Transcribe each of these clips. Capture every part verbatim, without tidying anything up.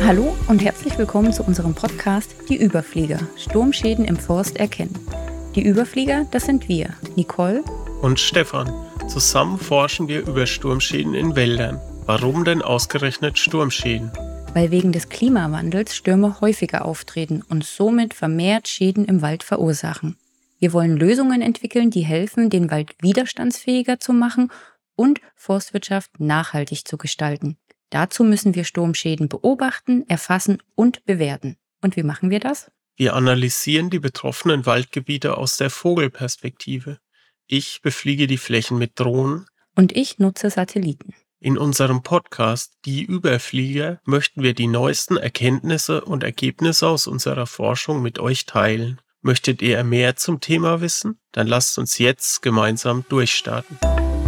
Hallo und herzlich willkommen zu unserem Podcast Die Überflieger – Sturmschäden im Forst erkennen. Die Überflieger, das sind wir, Nicole und Stefan. Zusammen forschen wir über Sturmschäden in Wäldern. Warum denn ausgerechnet Sturmschäden? Weil wegen des Klimawandels Stürme häufiger auftreten und somit vermehrt Schäden im Wald verursachen. Wir wollen Lösungen entwickeln, die helfen, den Wald widerstandsfähiger zu machen und Forstwirtschaft nachhaltig zu gestalten. Dazu müssen wir Sturmschäden beobachten, erfassen und bewerten. Und wie machen wir das? Wir analysieren die betroffenen Waldgebiete aus der Vogelperspektive. Ich befliege die Flächen mit Drohnen. Und ich nutze Satelliten. In unserem Podcast Die Überflieger möchten wir die neuesten Erkenntnisse und Ergebnisse aus unserer Forschung mit euch teilen. Möchtet ihr mehr zum Thema wissen? Dann lasst uns jetzt gemeinsam durchstarten.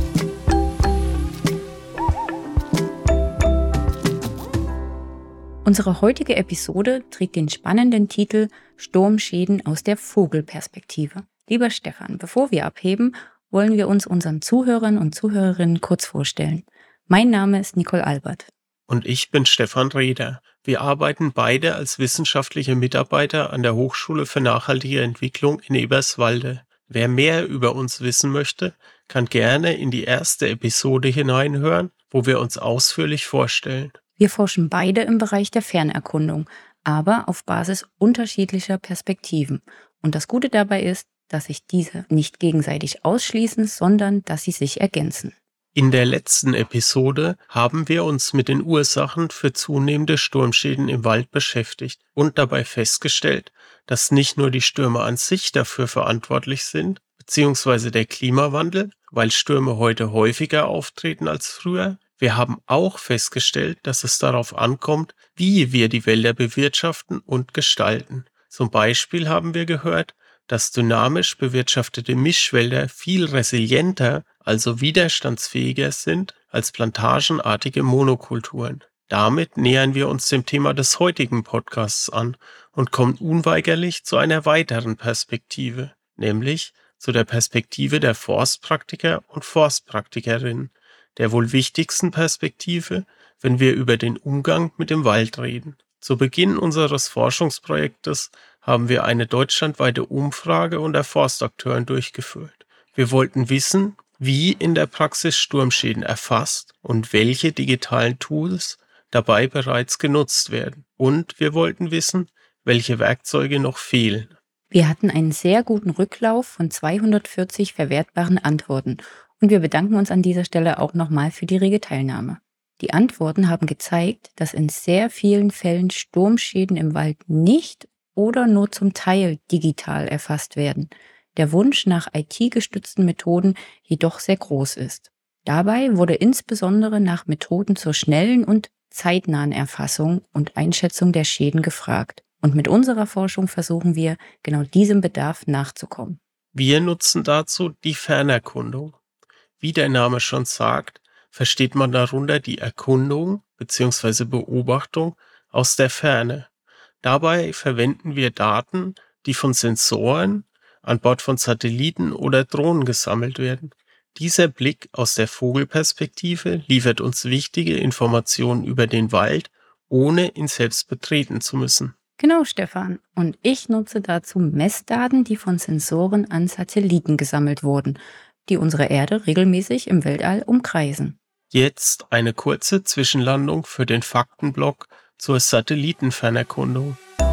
Unsere heutige Episode trägt den spannenden Titel Sturmschäden aus der Vogelperspektive. Lieber Stefan, bevor wir abheben, wollen wir uns unseren Zuhörern und Zuhörerinnen kurz vorstellen. Mein Name ist Nicole Albert. Und ich bin Stefan Reder. Wir arbeiten beide als wissenschaftliche Mitarbeiter an der Hochschule für nachhaltige Entwicklung in Eberswalde. Wer mehr über uns wissen möchte, kann gerne in die erste Episode hineinhören, wo wir uns ausführlich vorstellen. Wir forschen beide im Bereich der Fernerkundung, aber auf Basis unterschiedlicher Perspektiven. Und das Gute dabei ist, dass sich diese nicht gegenseitig ausschließen, sondern dass sie sich ergänzen. In der letzten Episode haben wir uns mit den Ursachen für zunehmende Sturmschäden im Wald beschäftigt und dabei festgestellt, dass nicht nur die Stürme an sich dafür verantwortlich sind, beziehungsweise der Klimawandel, weil Stürme heute häufiger auftreten als früher. Wir haben auch festgestellt, dass es darauf ankommt, wie wir die Wälder bewirtschaften und gestalten. Zum Beispiel haben wir gehört, dass dynamisch bewirtschaftete Mischwälder viel resilienter, also widerstandsfähiger sind als plantagenartige Monokulturen. Damit nähern wir uns dem Thema des heutigen Podcasts an und kommen unweigerlich zu einer weiteren Perspektive, nämlich zu der Perspektive der Forstpraktiker und Forstpraktikerinnen, der wohl wichtigsten Perspektive, wenn wir über den Umgang mit dem Wald reden. Zu Beginn unseres Forschungsprojektes haben wir eine deutschlandweite Umfrage unter Forstakteuren durchgeführt. Wir wollten wissen, wie in der Praxis Sturmschäden erfasst und welche digitalen Tools dabei bereits genutzt werden. Und wir wollten wissen, welche Werkzeuge noch fehlen. Wir hatten einen sehr guten Rücklauf von zweihundertvierzig verwertbaren Antworten und wir bedanken uns an dieser Stelle auch nochmal für die rege Teilnahme. Die Antworten haben gezeigt, dass in sehr vielen Fällen Sturmschäden im Wald nicht oder nur zum Teil digital erfasst werden. Der Wunsch nach I T-gestützten Methoden jedoch sehr groß ist. Dabei wurde insbesondere nach Methoden zur schnellen und zeitnahen Erfassung und Einschätzung der Schäden gefragt. Und mit unserer Forschung versuchen wir, genau diesem Bedarf nachzukommen. Wir nutzen dazu die Fernerkundung. Wie der Name schon sagt, versteht man darunter die Erkundung bzw. Beobachtung aus der Ferne. Dabei verwenden wir Daten, die von Sensoren an Bord von Satelliten oder Drohnen gesammelt werden. Dieser Blick aus der Vogelperspektive liefert uns wichtige Informationen über den Wald, ohne ihn selbst betreten zu müssen. Genau, Stefan. Und ich nutze dazu Messdaten, die von Sensoren an Satelliten gesammelt wurden, die unsere Erde regelmäßig im Weltall umkreisen. Jetzt eine kurze Zwischenlandung für den Faktenblock zur Satellitenfernerkundung.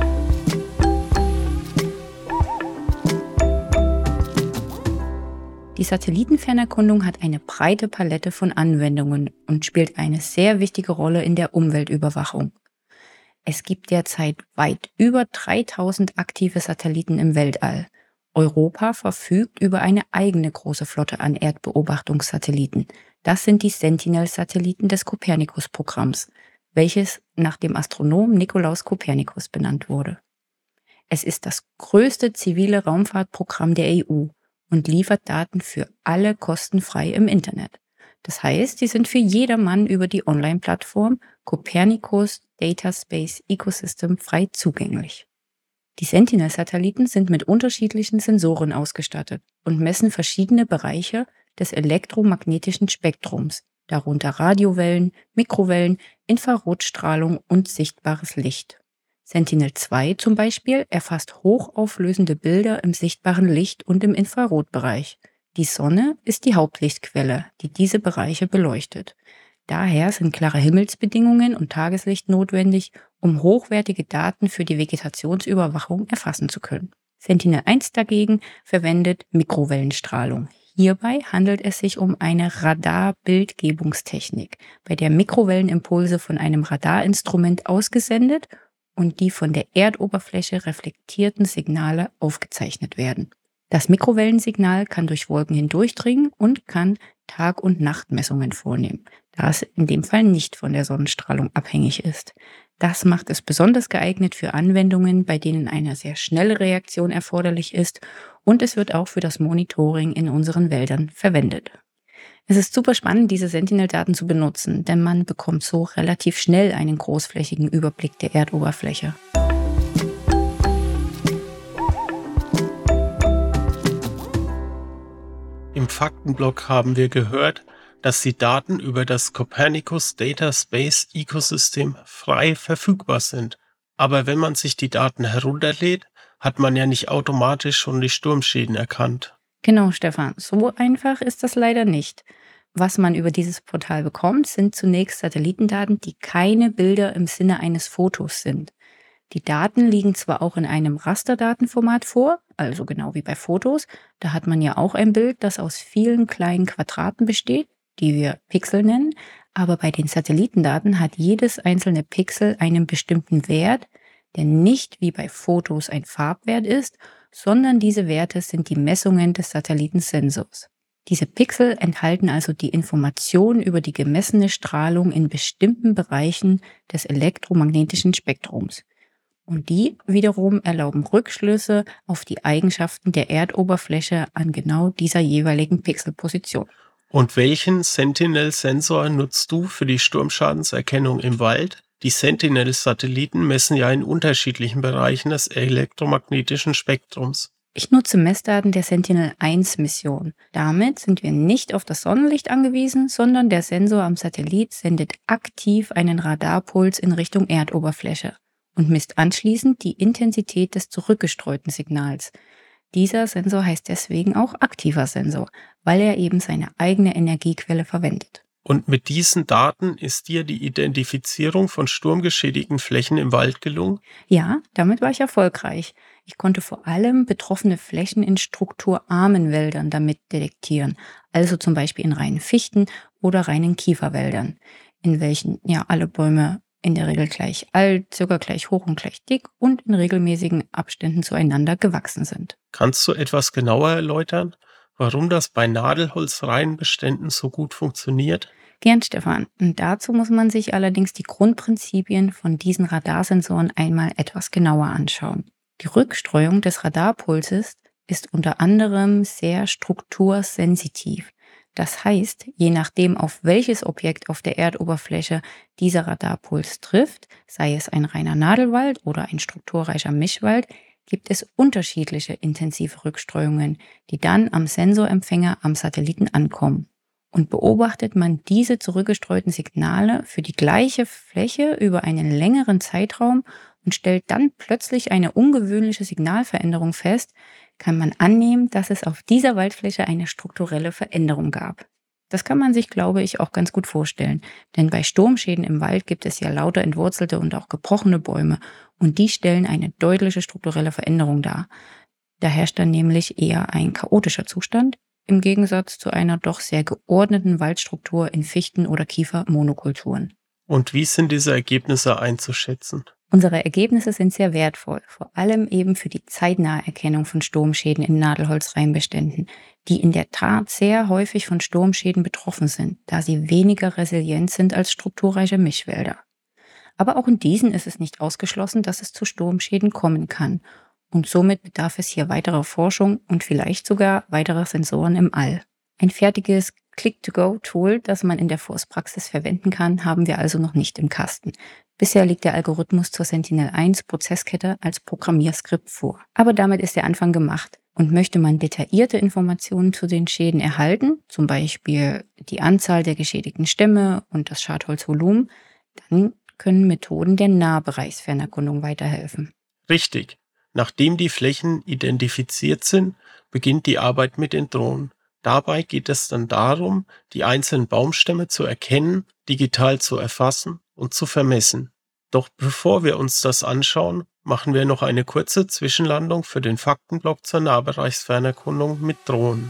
Die Satellitenfernerkundung hat eine breite Palette von Anwendungen und spielt eine sehr wichtige Rolle in der Umweltüberwachung. Es gibt derzeit weit über dreitausend aktive Satelliten im Weltall. Europa verfügt über eine eigene große Flotte an Erdbeobachtungssatelliten. Das sind die Sentinel-Satelliten des Kopernikus-Programms, welches nach dem Astronomen Nikolaus Kopernikus benannt wurde. Es ist das größte zivile Raumfahrtprogramm der E U und liefert Daten für alle kostenfrei im Internet. Das heißt, sie sind für jedermann über die Online-Plattform Copernicus Data Space Ecosystem frei zugänglich. Die Sentinel-Satelliten sind mit unterschiedlichen Sensoren ausgestattet und messen verschiedene Bereiche des elektromagnetischen Spektrums, darunter Radiowellen, Mikrowellen, Infrarotstrahlung und sichtbares Licht. Sentinel zwei zum Beispiel erfasst hochauflösende Bilder im sichtbaren Licht und im Infrarotbereich. Die Sonne ist die Hauptlichtquelle, die diese Bereiche beleuchtet. Daher sind klare Himmelsbedingungen und Tageslicht notwendig, um hochwertige Daten für die Vegetationsüberwachung erfassen zu können. Sentinel eins dagegen verwendet Mikrowellenstrahlung. Hierbei handelt es sich um eine Radarbildgebungstechnik, bei der Mikrowellenimpulse von einem Radarinstrument ausgesendet und die von der Erdoberfläche reflektierten Signale aufgezeichnet werden. Das Mikrowellensignal kann durch Wolken hindurchdringen und kann Tag- und Nachtmessungen vornehmen, da es in dem Fall nicht von der Sonnenstrahlung abhängig ist. Das macht es besonders geeignet für Anwendungen, bei denen eine sehr schnelle Reaktion erforderlich ist, und es wird auch für das Monitoring in unseren Wäldern verwendet. Es ist super spannend, diese Sentinel-Daten zu benutzen, denn man bekommt so relativ schnell einen großflächigen Überblick der Erdoberfläche. Im Faktenblock haben wir gehört, dass die Daten über das Copernicus Data Space Ecosystem frei verfügbar sind. Aber wenn man sich die Daten herunterlädt, hat man ja nicht automatisch schon die Sturmschäden erkannt. Genau, Stefan, so einfach ist das leider nicht. Was man über dieses Portal bekommt, sind zunächst Satellitendaten, die keine Bilder im Sinne eines Fotos sind. Die Daten liegen zwar auch in einem Rasterdatenformat vor, also genau wie bei Fotos, da hat man ja auch ein Bild, das aus vielen kleinen Quadraten besteht, die wir Pixel nennen, aber bei den Satellitendaten hat jedes einzelne Pixel einen bestimmten Wert, der nicht wie bei Fotos ein Farbwert ist, sondern diese Werte sind die Messungen des Satellitensensors. Diese Pixel enthalten also die Information über die gemessene Strahlung in bestimmten Bereichen des elektromagnetischen Spektrums. Und die wiederum erlauben Rückschlüsse auf die Eigenschaften der Erdoberfläche an genau dieser jeweiligen Pixelposition. Und welchen Sentinel-Sensor nutzt du für die Sturmschadenserkennung im Wald? Die Sentinel-Satelliten messen ja in unterschiedlichen Bereichen des elektromagnetischen Spektrums. Ich nutze Messdaten der Sentinel eins Mission. Damit sind wir nicht auf das Sonnenlicht angewiesen, sondern der Sensor am Satellit sendet aktiv einen Radarpuls in Richtung Erdoberfläche und misst anschließend die Intensität des zurückgestreuten Signals. Dieser Sensor heißt deswegen auch aktiver Sensor, weil er eben seine eigene Energiequelle verwendet. Und mit diesen Daten ist dir die Identifizierung von sturmgeschädigten Flächen im Wald gelungen? Ja, damit war ich erfolgreich. Ich konnte vor allem betroffene Flächen in strukturarmen Wäldern damit detektieren, also zum Beispiel in reinen Fichten- oder reinen Kieferwäldern, in welchen ja alle Bäume in der Regel gleich alt, sogar gleich hoch und gleich dick und in regelmäßigen Abständen zueinander gewachsen sind. Kannst du etwas genauer erläutern, warum das bei Nadelholzreihenbeständen so gut funktioniert? Gern, Stefan. Und dazu muss man sich allerdings die Grundprinzipien von diesen Radarsensoren einmal etwas genauer anschauen. Die Rückstreuung des Radarpulses ist unter anderem sehr struktursensitiv. Das heißt, je nachdem, auf welches Objekt auf der Erdoberfläche dieser Radarpuls trifft, sei es ein reiner Nadelwald oder ein strukturreicher Mischwald, gibt es unterschiedliche intensive Rückstreuungen, die dann am Sensorempfänger am Satelliten ankommen. Und beobachtet man diese zurückgestreuten Signale für die gleiche Fläche über einen längeren Zeitraum und stellt dann plötzlich eine ungewöhnliche Signalveränderung fest, kann man annehmen, dass es auf dieser Waldfläche eine strukturelle Veränderung gab. Das kann man sich, glaube ich, auch ganz gut vorstellen, denn bei Sturmschäden im Wald gibt es ja lauter entwurzelte und auch gebrochene Bäume und die stellen eine deutliche strukturelle Veränderung dar. Da herrscht dann nämlich eher ein chaotischer Zustand, im Gegensatz zu einer doch sehr geordneten Waldstruktur in Fichten- oder Kiefer-Monokulturen. Und wie sind diese Ergebnisse einzuschätzen? Unsere Ergebnisse sind sehr wertvoll, vor allem eben für die zeitnahe Erkennung von Sturmschäden in Nadelholzreihenbeständen, die in der Tat sehr häufig von Sturmschäden betroffen sind, da sie weniger resilient sind als strukturreiche Mischwälder. Aber auch in diesen ist es nicht ausgeschlossen, dass es zu Sturmschäden kommen kann. Und somit bedarf es hier weiterer Forschung und vielleicht sogar weiterer Sensoren im All. Ein fertiges Click-to-Go-Tool, das man in der Forstpraxis verwenden kann, haben wir also noch nicht im Kasten. Bisher liegt der Algorithmus zur Sentinel eins Prozesskette als Programmierskript vor. Aber damit ist der Anfang gemacht. Und möchte man detaillierte Informationen zu den Schäden erhalten, zum Beispiel die Anzahl der geschädigten Stämme und das Schadholzvolumen, dann können Methoden der Nahbereichsfernerkundung weiterhelfen. Richtig. Nachdem die Flächen identifiziert sind, beginnt die Arbeit mit den Drohnen. Dabei geht es dann darum, die einzelnen Baumstämme zu erkennen, digital zu erfassen und zu vermessen. Doch bevor wir uns das anschauen, machen wir noch eine kurze Zwischenlandung für den Faktenblock zur Nahbereichsfernerkundung mit Drohnen.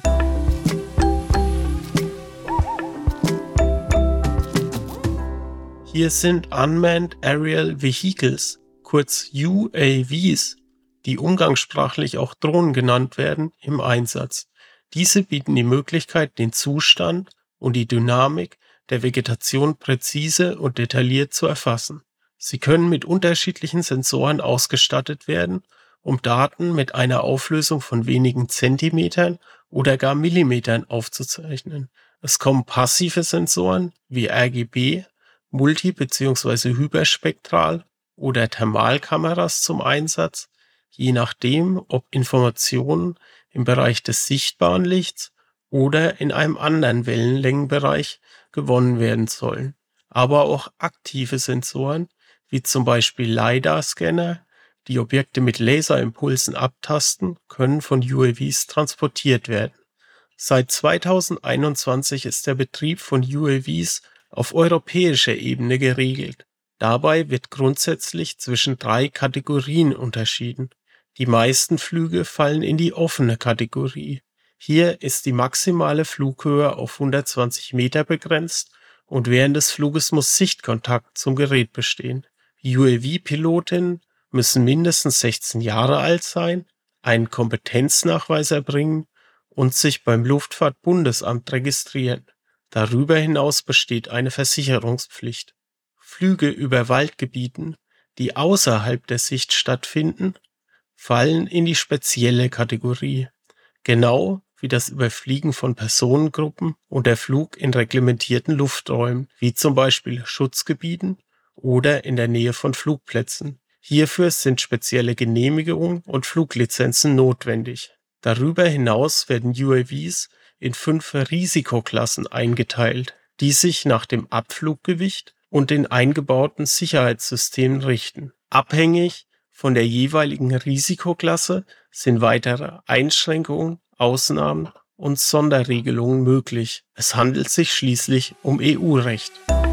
Hier sind Unmanned Aerial Vehicles, kurz U A Vs, die umgangssprachlich auch Drohnen genannt werden, im Einsatz. Diese bieten die Möglichkeit, den Zustand und die Dynamik der Vegetation präzise und detailliert zu erfassen. Sie können mit unterschiedlichen Sensoren ausgestattet werden, um Daten mit einer Auflösung von wenigen Zentimetern oder gar Millimetern aufzuzeichnen. Es kommen passive Sensoren wie R G B, multi- bzw. hyperspektral oder Thermalkameras zum Einsatz, je nachdem, ob Informationen im Bereich des sichtbaren Lichts oder in einem anderen Wellenlängenbereich gewonnen werden sollen. Aber auch aktive Sensoren, wie zum Beispiel LiDAR-Scanner, die Objekte mit Laserimpulsen abtasten, können von U A Vs transportiert werden. Seit zweitausendeinundzwanzig ist der Betrieb von U A Vs auf europäischer Ebene geregelt. Dabei wird grundsätzlich zwischen drei Kategorien unterschieden. Die meisten Flüge fallen in die offene Kategorie. Hier ist die maximale Flughöhe auf hundertzwanzig Meter begrenzt und während des Fluges muss Sichtkontakt zum Gerät bestehen. U A V-Pilotinnen müssen mindestens sechzehn Jahre alt sein, einen Kompetenznachweis erbringen und sich beim Luftfahrtbundesamt registrieren. Darüber hinaus besteht eine Versicherungspflicht. Flüge über Waldgebieten, die außerhalb der Sicht stattfinden, fallen in die spezielle Kategorie, genau wie das Überfliegen von Personengruppen und der Flug in reglementierten Lufträumen, wie zum Beispiel Schutzgebieten oder in der Nähe von Flugplätzen. Hierfür sind spezielle Genehmigungen und Fluglizenzen notwendig. Darüber hinaus werden U A Vs in fünf Risikoklassen eingeteilt, die sich nach dem Abfluggewicht und den eingebauten Sicherheitssystemen richten. Abhängig von der jeweiligen Risikoklasse sind weitere Einschränkungen, Ausnahmen und Sonderregelungen möglich. Es handelt sich schließlich um E U-Recht.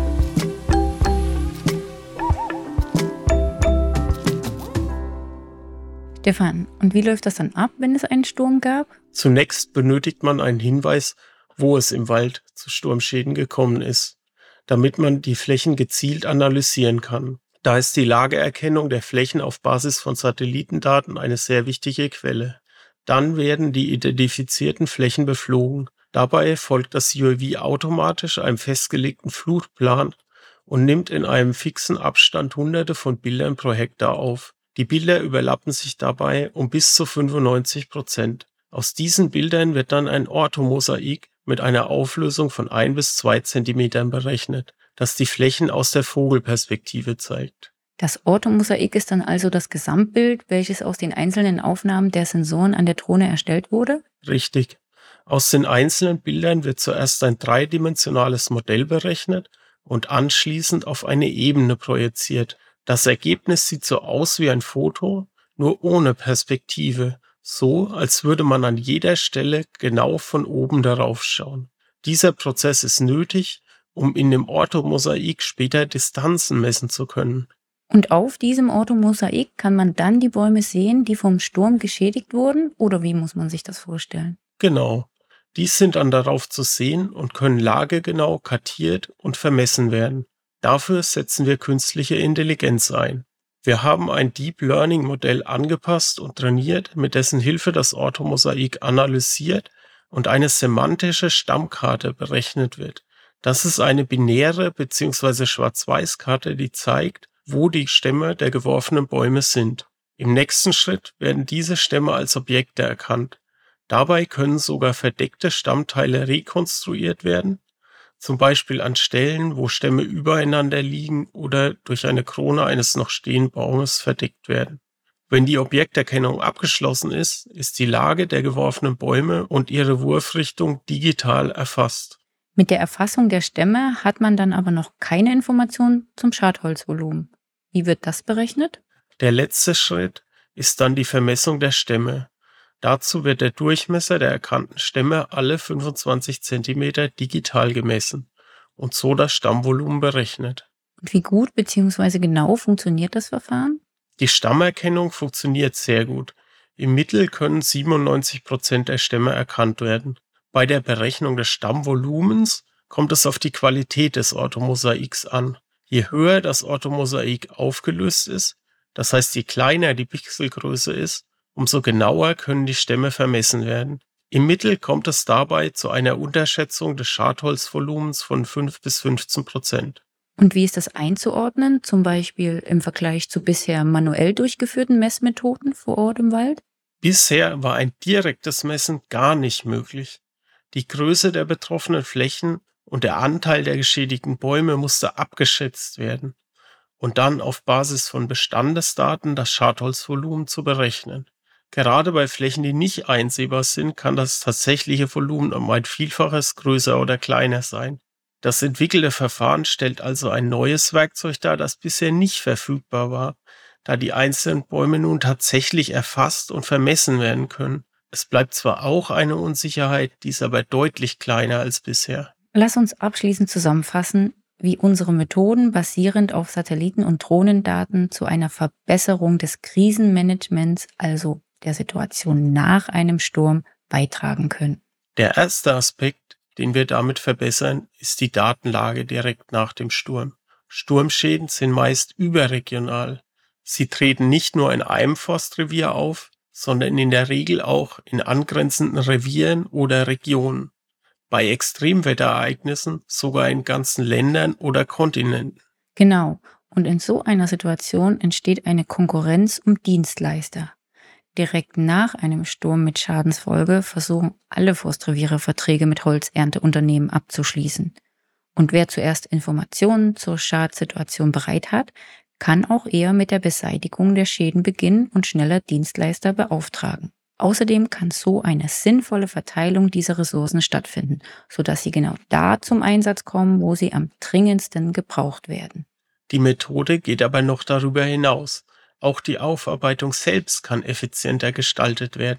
Stefan, und wie läuft das dann ab, wenn es einen Sturm gab? Zunächst benötigt man einen Hinweis, wo es im Wald zu Sturmschäden gekommen ist, damit man die Flächen gezielt analysieren kann. Da ist die Lageerkennung der Flächen auf Basis von Satellitendaten eine sehr wichtige Quelle. Dann werden die identifizierten Flächen beflogen. Dabei folgt das U A V automatisch einem festgelegten Flugplan und nimmt in einem fixen Abstand Hunderte von Bildern pro Hektar auf. Die Bilder überlappen sich dabei um bis zu fünfundneunzig Prozent. Aus diesen Bildern wird dann ein Orthomosaik mit einer Auflösung von ein bis zwei Zentimetern berechnet, das die Flächen aus der Vogelperspektive zeigt. Das Orthomosaik ist dann also das Gesamtbild, welches aus den einzelnen Aufnahmen der Sensoren an der Drohne erstellt wurde? Richtig. Aus den einzelnen Bildern wird zuerst ein dreidimensionales Modell berechnet und anschließend auf eine Ebene projiziert. Das Ergebnis sieht so aus wie ein Foto, nur ohne Perspektive, so als würde man an jeder Stelle genau von oben darauf schauen. Dieser Prozess ist nötig, um in dem Orthomosaik später Distanzen messen zu können. Und auf diesem Orthomosaik kann man dann die Bäume sehen, die vom Sturm geschädigt wurden? Oder wie muss man sich das vorstellen? Genau. Dies sind dann darauf zu sehen und können lagegenau kartiert und vermessen werden. Dafür setzen wir künstliche Intelligenz ein. Wir haben ein Deep Learning Modell angepasst und trainiert, mit dessen Hilfe das Orthomosaik analysiert und eine semantische Stammkarte berechnet wird. Das ist eine binäre bzw. Schwarz-Weiß-Karte, die zeigt, wo die Stämme der geworfenen Bäume sind. Im nächsten Schritt werden diese Stämme als Objekte erkannt. Dabei können sogar verdeckte Stammteile rekonstruiert werden, zum Beispiel an Stellen, wo Stämme übereinander liegen oder durch eine Krone eines noch stehenden Baumes verdeckt werden. Wenn die Objekterkennung abgeschlossen ist, ist die Lage der geworfenen Bäume und ihre Wurfrichtung digital erfasst. Mit der Erfassung der Stämme hat man dann aber noch keine Information zum Schadholzvolumen. Wie wird das berechnet? Der letzte Schritt ist dann die Vermessung der Stämme. Dazu wird der Durchmesser der erkannten Stämme alle fünfundzwanzig Zentimeter digital gemessen und so das Stammvolumen berechnet. Und wie gut bzw. genau funktioniert das Verfahren? Die Stammerkennung funktioniert sehr gut. Im Mittel können siebenundneunzig Prozent der Stämme erkannt werden. Bei der Berechnung des Stammvolumens kommt es auf die Qualität des Orthomosaiks an. Je höher das Orthomosaik aufgelöst ist, das heißt je kleiner die Pixelgröße ist, umso genauer können die Stämme vermessen werden. Im Mittel kommt es dabei zu einer Unterschätzung des Schadholzvolumens von fünf bis fünfzehn Prozent. Und wie ist das einzuordnen, zum Beispiel im Vergleich zu bisher manuell durchgeführten Messmethoden vor Ort im Wald? Bisher war ein direktes Messen gar nicht möglich. Die Größe der betroffenen Flächen und der Anteil der geschädigten Bäume musste abgeschätzt werden und dann auf Basis von Bestandesdaten das Schadholzvolumen zu berechnen. Gerade bei Flächen, die nicht einsehbar sind, kann das tatsächliche Volumen um ein Vielfaches größer oder kleiner sein. Das entwickelte Verfahren stellt also ein neues Werkzeug dar, das bisher nicht verfügbar war, da die einzelnen Bäume nun tatsächlich erfasst und vermessen werden können. Es bleibt zwar auch eine Unsicherheit, die ist aber deutlich kleiner als bisher. Lass uns abschließend zusammenfassen, wie unsere Methoden basierend auf Satelliten- und Drohnendaten zu einer Verbesserung des Krisenmanagements, also der Situation nach einem Sturm, beitragen können. Der erste Aspekt, den wir damit verbessern, ist die Datenlage direkt nach dem Sturm. Sturmschäden sind meist überregional. Sie treten nicht nur in einem Forstrevier auf, sondern in der Regel auch in angrenzenden Revieren oder Regionen. Bei Extremwetterereignissen sogar in ganzen Ländern oder Kontinenten. Genau, und in so einer Situation entsteht eine Konkurrenz um Dienstleister. Direkt nach einem Sturm mit Schadensfolge versuchen alle Forstreviere Verträge mit Holzernteunternehmen abzuschließen. Und wer zuerst Informationen zur Schadsituation bereit hat, kann auch eher mit der Beseitigung der Schäden beginnen und schneller Dienstleister beauftragen. Außerdem kann so eine sinnvolle Verteilung dieser Ressourcen stattfinden, sodass sie genau da zum Einsatz kommen, wo sie am dringendsten gebraucht werden. Die Methode geht aber noch darüber hinaus. Auch die Aufarbeitung selbst kann effizienter gestaltet werden.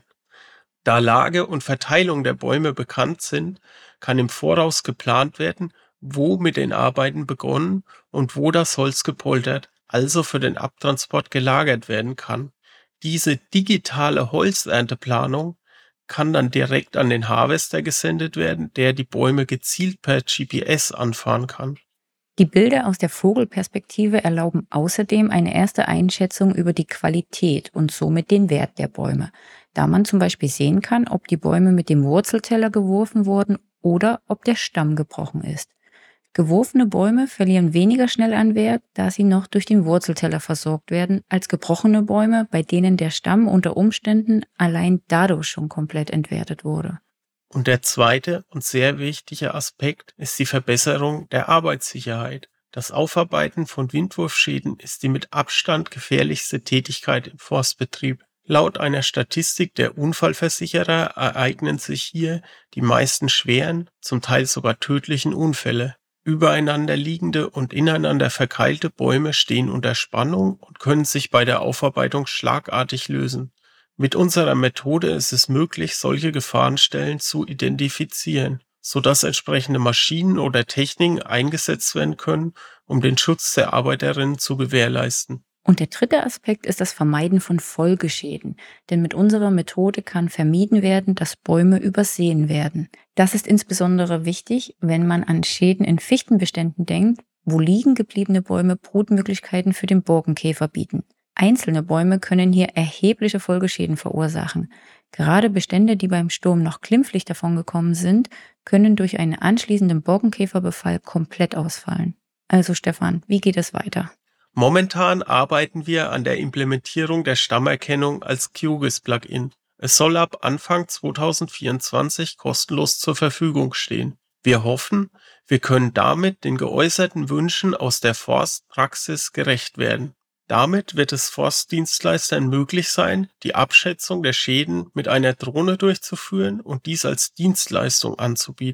Da Lage und Verteilung der Bäume bekannt sind, kann im Voraus geplant werden, wo mit den Arbeiten begonnen und wo das Holz gepoltert, also für den Abtransport gelagert werden kann. Diese digitale Holzernteplanung kann dann direkt an den Harvester gesendet werden, der die Bäume gezielt per G P S anfahren kann. Die Bilder aus der Vogelperspektive erlauben außerdem eine erste Einschätzung über die Qualität und somit den Wert der Bäume, da man zum Beispiel sehen kann, ob die Bäume mit dem Wurzelteller geworfen wurden oder ob der Stamm gebrochen ist. Geworfene Bäume verlieren weniger schnell an Wert, da sie noch durch den Wurzelteller versorgt werden, als gebrochene Bäume, bei denen der Stamm unter Umständen allein dadurch schon komplett entwertet wurde. Und der zweite und sehr wichtige Aspekt ist die Verbesserung der Arbeitssicherheit. Das Aufarbeiten von Windwurfschäden ist die mit Abstand gefährlichste Tätigkeit im Forstbetrieb. Laut einer Statistik der Unfallversicherer ereignen sich hier die meisten schweren, zum Teil sogar tödlichen Unfälle. Übereinander liegende und ineinander verkeilte Bäume stehen unter Spannung und können sich bei der Aufarbeitung schlagartig lösen. Mit unserer Methode ist es möglich, solche Gefahrenstellen zu identifizieren, sodass entsprechende Maschinen oder Techniken eingesetzt werden können, um den Schutz der Arbeiterinnen zu gewährleisten. Und der dritte Aspekt ist das Vermeiden von Folgeschäden, denn mit unserer Methode kann vermieden werden, dass Bäume übersehen werden. Das ist insbesondere wichtig, wenn man an Schäden in Fichtenbeständen denkt, wo liegen gebliebene Bäume Brutmöglichkeiten für den Borkenkäfer bieten. Einzelne Bäume können hier erhebliche Folgeschäden verursachen. Gerade Bestände, die beim Sturm noch glimpflich davongekommen sind, können durch einen anschließenden Borkenkäferbefall komplett ausfallen. Also Stefan, wie geht es weiter? Momentan arbeiten wir an der Implementierung der Stammerkennung als QGIS-Plugin. Es soll ab Anfang zweitausendvierundzwanzig kostenlos zur Verfügung stehen. Wir hoffen, wir können damit den geäußerten Wünschen aus der Forstpraxis gerecht werden. Damit wird es Forstdienstleistern möglich sein, die Abschätzung der Schäden mit einer Drohne durchzuführen und dies als Dienstleistung anzubieten.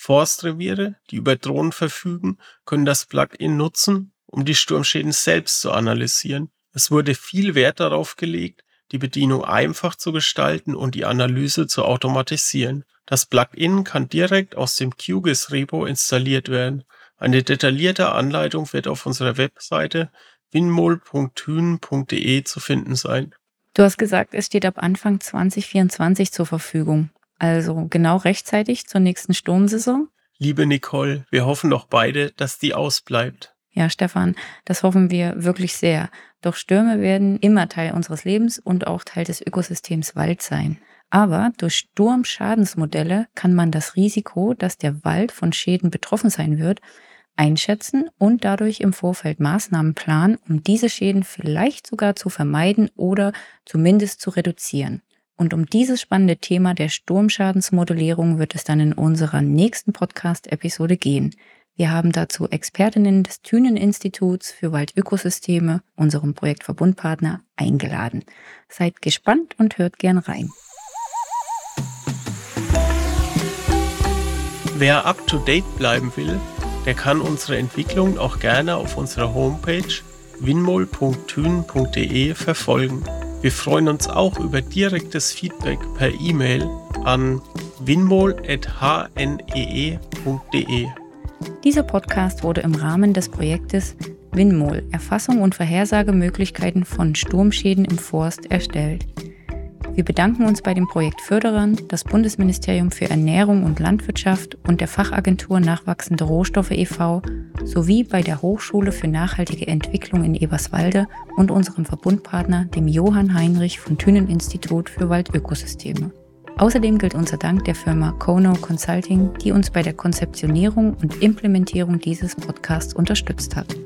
Forstreviere, die über Drohnen verfügen, können das Plugin nutzen, um die Sturmschäden selbst zu analysieren. Es wurde viel Wert darauf gelegt, die Bedienung einfach zu gestalten und die Analyse zu automatisieren. Das Plugin kann direkt aus dem Q G I S-Repo installiert werden. Eine detaillierte Anleitung wird auf unserer Webseite winmol punkt thünen punkt de zu finden sein. Du hast gesagt, es steht ab Anfang zwanzig vierundzwanzig zur Verfügung. Also genau rechtzeitig zur nächsten Sturmsaison? Liebe Nicole, wir hoffen doch beide, dass die ausbleibt. Ja, Stefan, das hoffen wir wirklich sehr. Doch Stürme werden immer Teil unseres Lebens und auch Teil des Ökosystems Wald sein. Aber durch Sturmschadensmodelle kann man das Risiko, dass der Wald von Schäden betroffen sein wird, einschätzen und dadurch im Vorfeld Maßnahmen planen, um diese Schäden vielleicht sogar zu vermeiden oder zumindest zu reduzieren. Und um dieses spannende Thema der Sturmschadensmodellierung wird es dann in unserer nächsten Podcast-Episode gehen. Wir haben dazu Expertinnen des Thünen-Instituts für Waldökosysteme, unserem Projektverbundpartner, eingeladen. Seid gespannt und hört gern rein. Wer up-to-date bleiben will, der kann unsere Entwicklung auch gerne auf unserer Homepage winmol punkt thünen punkt de verfolgen. Wir freuen uns auch über direktes Feedback per E-Mail an winmol at h n e e punkt de. Dieser Podcast wurde im Rahmen des Projektes WinMol – Erfassung und Vorhersagemöglichkeiten von Sturmschäden im Forst erstellt. Wir bedanken uns bei den Projektförderern, das Bundesministerium für Ernährung und Landwirtschaft und der Fachagentur Nachwachsende Rohstoffe e V sowie bei der Hochschule für nachhaltige Entwicklung in Eberswalde und unserem Verbundpartner, dem Johann Heinrich von Thünen-Institut für Waldökosysteme. Außerdem gilt unser Dank der Firma Kono Consulting, die uns bei der Konzeptionierung und Implementierung dieses Podcasts unterstützt hat.